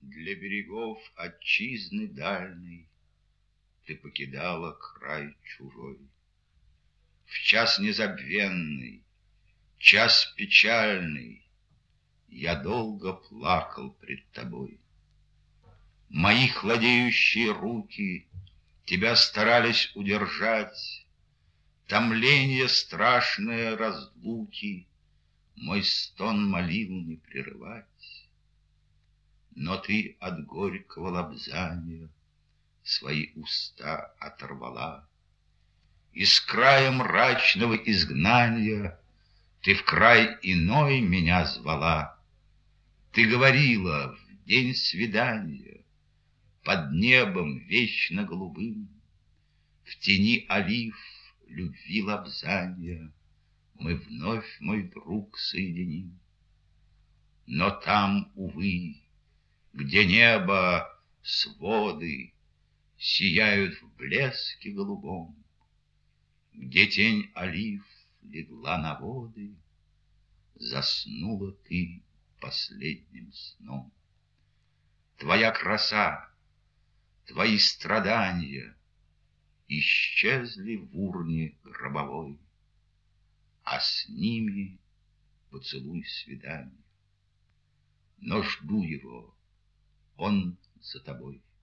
Для берегов отчизны дальней Ты покидала край чужой. В час незабвенный, час печальный Я долго плакал пред тобой. Мои хладеющие руки Тебя старались удержать, Томленье страшное разлуки Мой стон молил не прерывать. Но ты от горького лобзания Свои уста оторвала, И с края мрачного изгнания Ты в край иной меня звала. Ты говорила в день свидания Под небом вечно голубым, В тени олив любви лобзания Мы вновь, мой друг, соединим. Но там, увы, где небо, своды Сияют в блеске голубом, Где тень олив легла на воды, Заснула ты последним сном. Твоя краса, твои страдания Исчезли в урне гробовой, А с ними поцелуй свидания. Но жду его, он за тобой.